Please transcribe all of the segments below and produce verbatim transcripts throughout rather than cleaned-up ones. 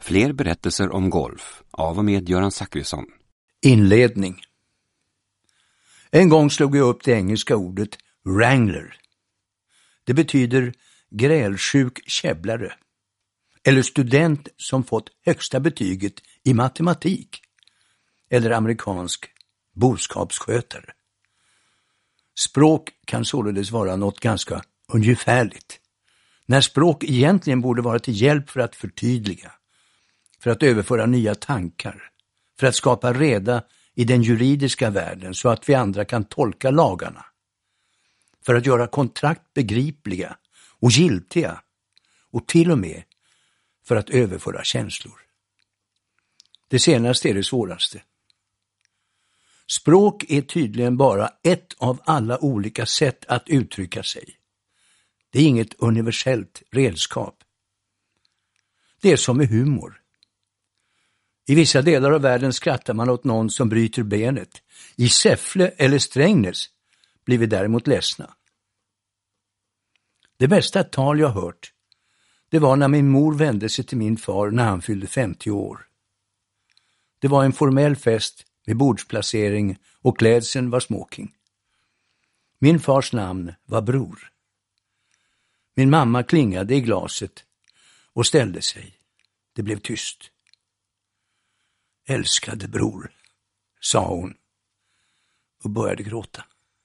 Fler berättelser om golf av och med Göran Zachrisson. Inledning. En gång slog jag upp det engelska ordet wrangler. Det betyder grälsjuk käbblare eller student som fått högsta betyget i matematik eller amerikansk boskapsskötare. Språk kan således vara något ganska ungefärligt, när språk egentligen borde vara till hjälp för att förtydliga, för att överföra nya tankar, för att skapa reda i den juridiska världen så att vi andra kan tolka lagarna, för att göra kontrakt begripliga och giltiga och till och med för att överföra känslor. Det senaste är det svåraste. Språk är tydligen bara ett av alla olika sätt att uttrycka sig. Det är inget universellt redskap. Det är som med humor. I vissa delar av världen skrattar man åt någon som bryter benet. I Säffle eller Strängnäs blir vi däremot ledsna. Det bästa tal jag hört, det var när min mor vände sig till min far när han fyllde femtio år. Det var en formell fest med bordsplacering och klädseln var smoking. Min fars namn var Bror. Min mamma klingade i glaset och ställde sig. Det blev tyst. Älskade Bror, sa hon och började gråta.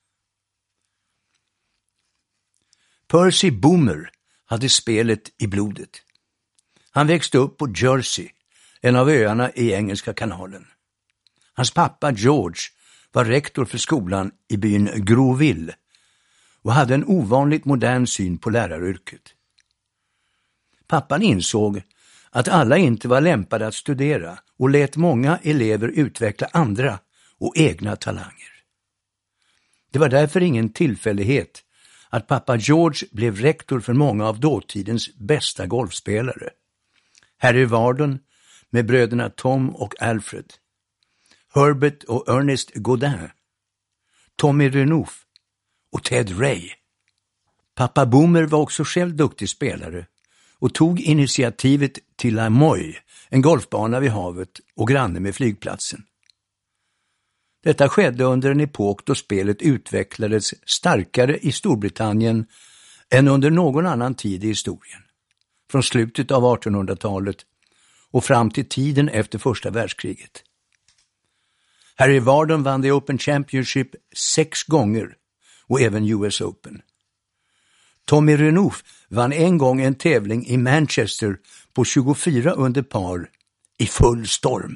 Percy Boomer hade spelet i blodet. Han växte upp på Jersey, en av öarna i Engelska kanalen. Hans pappa George var rektor för skolan i byn Groville och hade en ovanligt modern syn på läraryrket. Pappan insåg att alla inte var lämpade att studera och lät många elever utveckla andra och egna talanger. Det var därför ingen tillfällighet att pappa George blev rektor för många av dåtidens bästa golfspelare. Harry Vardon med bröderna Tom och Alfred, Herbert och Ernest Godin, Tommy Renouf och Ted Ray. Pappa Boomer var också själv duktig spelare och tog initiativet till La Moy, en golfbana vid havet och granne med flygplatsen. Detta skedde under en epok då spelet utvecklades starkare i Storbritannien än under någon annan tid i historien. Från slutet av artonhundratalet och fram till tiden efter första världskriget. Harry Vardon vann The Open Championship sex gånger och även U S Open. Tommy Renouf vann en gång en tävling i Manchester på tjugofyra under par i full storm.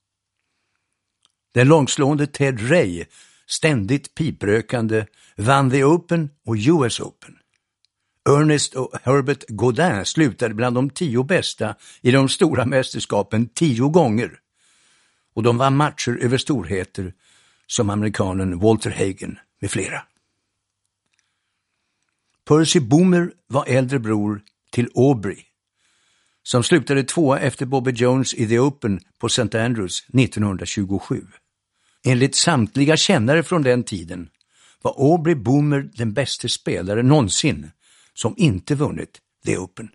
Den långslående Ted Ray, ständigt piprökande, vann The Open och U S Open. Ernest och Herbert Godin slutade bland de tio bästa i de stora mästerskapen tio gånger. Och de vann matcher över storheter som amerikanen Walter Hagen med flera. Percy Boomer var äldre bror till Aubrey, som slutade tvåa efter Bobby Jones i The Open på Saint Andrews nittonhundratjugosju. Enligt samtliga kännare från den tiden var Aubrey Boomer den bästa spelare någonsin som inte vunnit The Open.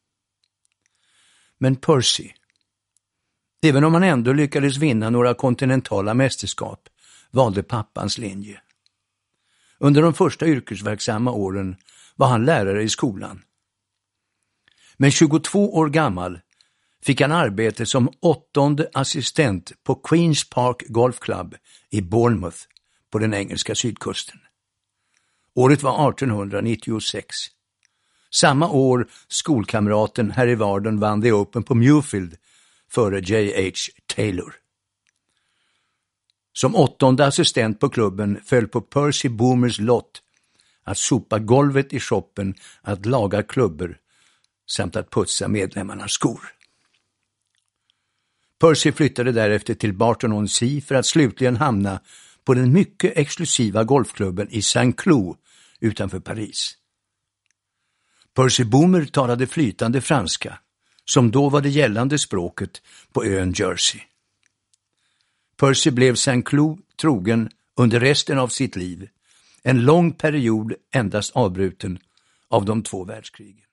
Men Percy, även om han ändå lyckades vinna några kontinentala mästerskap, valde pappans linje. Under de första yrkesverksamma åren var han lärare i skolan. Men tjugotvå år gammal fick han arbete som åttonde assistent på Queens Park Golf Club i Bournemouth på den engelska sydkusten. Året var artonhundranittiosex. Samma år skolkamraten Harry Vardon vann The Open på Muirfield före J H Taylor. Som åttonde assistent på klubben föll på Percy Boomers lott att sopa golvet i shoppen, att laga klubbor samt att putsa medlemmarnas skor. Percy flyttade därefter till Barton-on-Sea för att slutligen hamna på den mycket exklusiva golfklubben i Saint-Cloud utanför Paris. Percy Boomer talade flytande franska, som då var det gällande språket på ön Jersey. Percy blev Saint-Cloud trogen under resten av sitt liv, en lång period endast avbruten av de två världskrigen.